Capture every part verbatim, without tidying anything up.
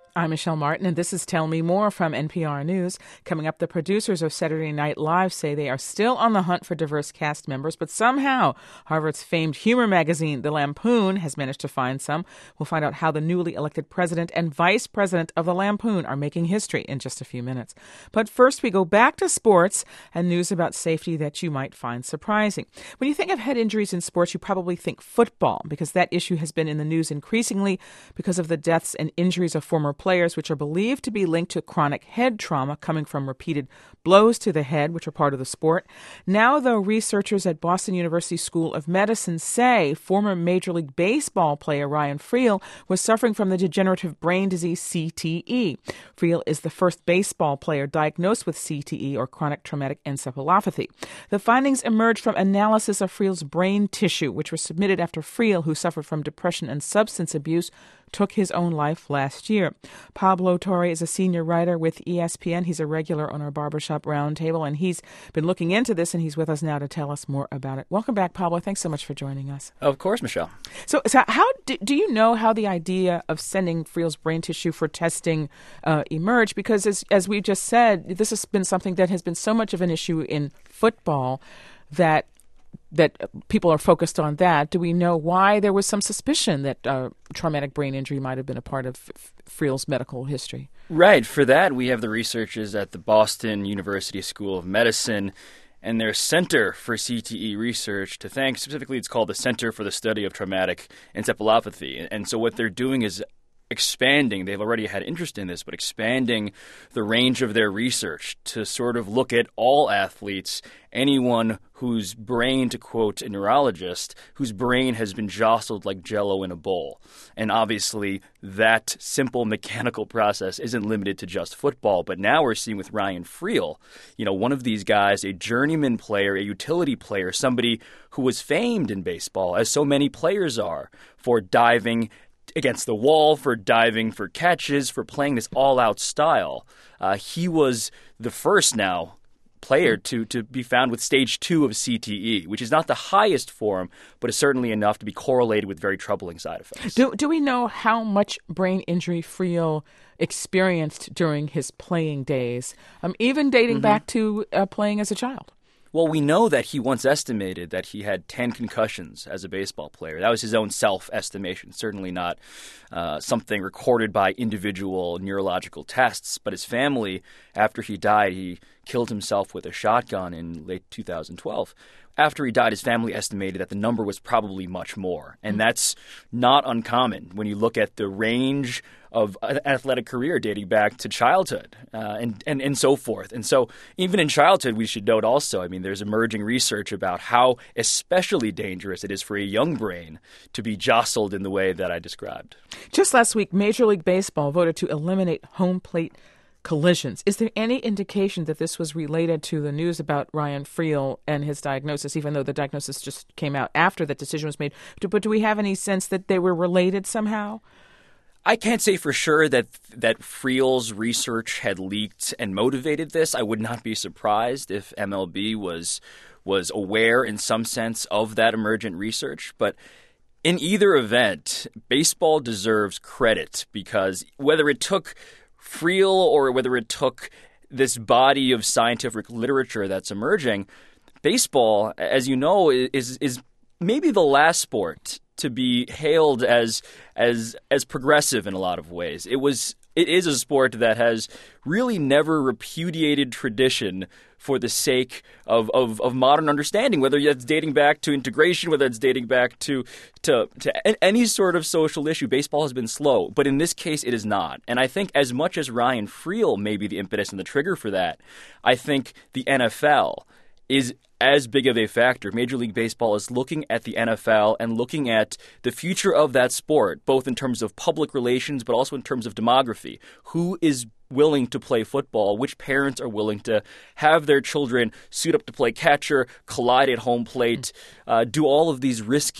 I'm Michelle Martin, and this is Tell Me More from N P R News. Coming up, the producers of Saturday Night Live say they are still on the hunt for diverse cast members, but somehow Harvard's famed humor magazine, The Lampoon, has managed to find some. We'll find out how the newly elected president and vice president of The Lampoon are making history in just a few minutes. But first, we go back to sports and news about safety that you might find surprising. When you think of head injuries in sports, you probably think football, because that issue has been in the news increasingly because of the deaths and injuries of former players, which are believed to be linked to chronic head trauma coming from repeated blows to the head, which are part of the sport. Now, though, researchers at Boston University School of Medicine say former Major League Baseball player Ryan Freel was suffering from the degenerative brain disease C T E. Freel is the first baseball player diagnosed with C T E, or chronic traumatic encephalopathy. The findings emerged from analysis of Freel's brain tissue, which was submitted after Freel, who suffered from depression and substance abuse, took his own life last year. Pablo Torre is a senior writer with E S P N. He's a regular on our Barbershop Roundtable, and he's been looking into this, and he's with us now to tell us more about it. Welcome back, Pablo. Thanks so much for joining us. Of course, Michelle. So, so how do, do you know how the idea of sending Freel's brain tissue for testing uh, emerged? Because as, as we just said, this has been something that has been so much of an issue in football that that people are focused on that. Do we know why there was some suspicion that uh, traumatic brain injury might have been a part of F- Freel's medical history? Right. For that, we have the researchers at the Boston University School of Medicine and their Center for C T E Research to thank. Specifically, it's called the Center for the Study of Traumatic Encephalopathy. And so what they're doing is expanding, they've already had interest in this, but expanding the range of their research to sort of look at all athletes, anyone whose brain, to quote a neurologist, whose brain has been jostled like Jell-O in a bowl. And obviously that simple mechanical process isn't limited to just football, but now we're seeing with Ryan Freel, you know, one of these guys, a journeyman player, a utility player, somebody who was famed in baseball, as so many players are, for diving against the wall, for diving for catches, for playing this all-out style. Uh, he was the first now player to, to be found with stage two of C T E, which is not the highest form, but is certainly enough to be correlated with very troubling side effects. Do, do we know how much brain injury Freel experienced during his playing days, um, even dating mm-hmm. back to uh, playing as a child? Well, we know that he once estimated that he had ten concussions as a baseball player. That was his own self-estimation, certainly not uh, something recorded by individual neurological tests. But his family, after he died, he killed himself with a shotgun in late two thousand twelve. After he died, his family estimated that the number was probably much more. And that's not uncommon when you look at the range of an athletic career dating back to childhood uh, and, and, and so forth. And so even in childhood, we should note also, I mean, there's emerging research about how especially dangerous it is for a young brain to be jostled in the way that I described. Just last week, Major League Baseball voted to eliminate home plate collisions. Is there any indication that this was related to the news about Ryan Freel and his diagnosis, even though the diagnosis just came out after that decision was made? But do we have any sense that they were related somehow? I can't say for sure that that Freel's research had leaked and motivated this. I would not be surprised if M L B was was aware in some sense of that emergent research. But in either event, baseball deserves credit because whether it took Freel or whether it took this body of scientific literature that's emerging, baseball, as you know, is is maybe the last sport to be hailed as as as progressive in a lot of ways. It was it is a sport that has really never repudiated tradition for the sake of, of, of modern understanding, whether that's dating back to integration, whether it's dating back to, to to any sort of social issue. Baseball has been slow, but in this case it is not. And I think as much as Ryan Freel may be the impetus and the trigger for that, I think the N F L is as big of a factor. Major League Baseball is looking at the N F L and looking at the future of that sport, both in terms of public relations, but also in terms of demography. Who is willing to play football? Which parents are willing to have their children suit up to play catcher, collide at home plate, uh, do all of these risky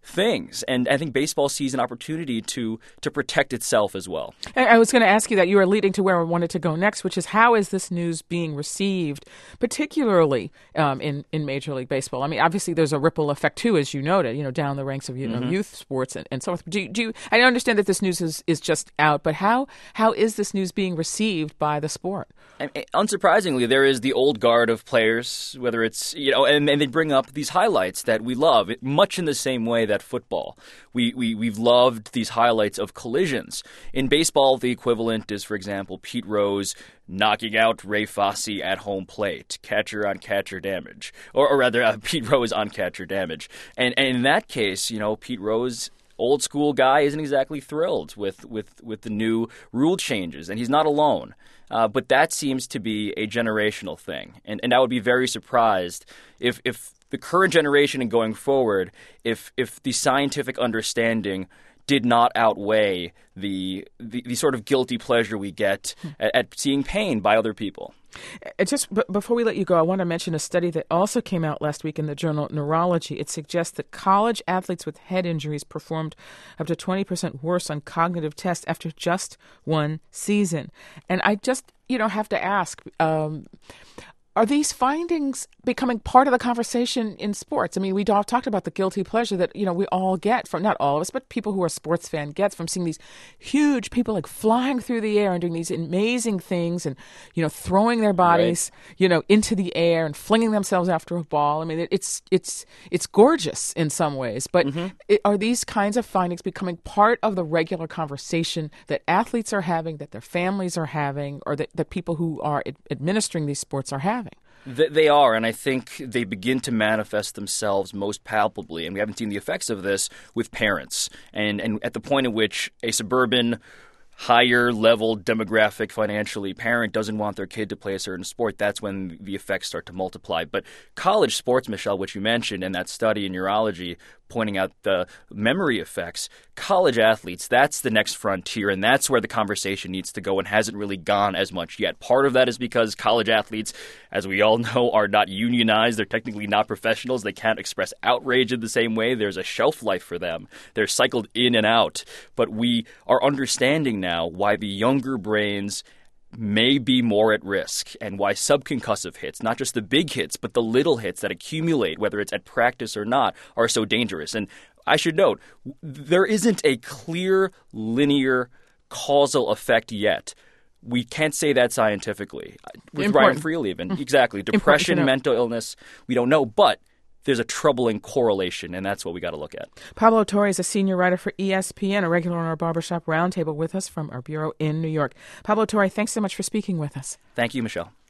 things. And I think baseball sees an opportunity to to protect itself as well. I was going to ask you that. You were leading to where I wanted to go next, which is how is this news being received, particularly um, in, in Major League Baseball? I mean, obviously there's a ripple effect too, as you noted, you know, down the ranks of you know mm-hmm. youth sports and, and so forth. Do, do you, I understand that this news is, is just out, but how how is this news being received by the sport? And unsurprisingly, there is the old guard of players, whether it's, you know, and, and they bring up these highlights that we love, much in the same way that football. We, we, we've loved these highlights of collisions. In baseball, the equivalent is, for example, Pete Rose knocking out Ray Fosse at home plate, catcher on catcher damage, or, or rather, uh, Pete Rose on catcher damage. And, and in that case, you know, Pete Rose, old school guy, isn't exactly thrilled with, with, with the new rule changes, and he's not alone. Uh, but that seems to be a generational thing. And, and I would be very surprised if, if the current generation and going forward, if if the scientific understanding did not outweigh the the, the sort of guilty pleasure we get at, at seeing pain by other people. Just b- before we let you go, I want to mention a study that also came out last week in the journal Neurology. It suggests that college athletes with head injuries performed up to twenty percent worse on cognitive tests after just one season. And I just, you know, have to ask, um, are these findings becoming part of the conversation in sports? I mean, we all talked about the guilty pleasure that, you know, we all get from, not all of us, but people who are sports fan gets from seeing these huge people like flying through the air and doing these amazing things and, you know, throwing their bodies, right. you know, into the air and flinging themselves after a ball. I mean, it, it's it's it's gorgeous in some ways, but mm-hmm. it, are these kinds of findings becoming part of the regular conversation that athletes are having, that their families are having, or that the people who are ad- administering these sports are having? They are, and I think they begin to manifest themselves most palpably, and we haven't seen the effects of this with parents. And, and at the point at which a suburban, higher-level demographic financially parent doesn't want their kid to play a certain sport, that's when the effects start to multiply. But college sports, Michelle, which you mentioned, and that study in neurology pointing out the memory effects, college athletes, that's the next frontier, and that's where the conversation needs to go and hasn't really gone as much yet. Part of that is because college athletes, as we all know, are not unionized. They're technically not professionals. They can't express outrage in the same way. There's a shelf life for them. They're cycled in and out. But we are understanding now why the younger brains may be more at risk and why subconcussive hits, not just the big hits, but the little hits that accumulate, whether it's at practice or not, are so dangerous. And I should note, there isn't a clear, linear causal effect yet. We can't say that scientifically. With Important. Ryan Friel even. Exactly. Depression, mental illness, we don't know. But there's a troubling correlation, and that's what we got to look at. Pablo Torre is a senior writer for E S P N, a regular on our Barbershop Roundtable with us from our bureau in New York. Pablo Torre, thanks so much for speaking with us. Thank you, Michelle.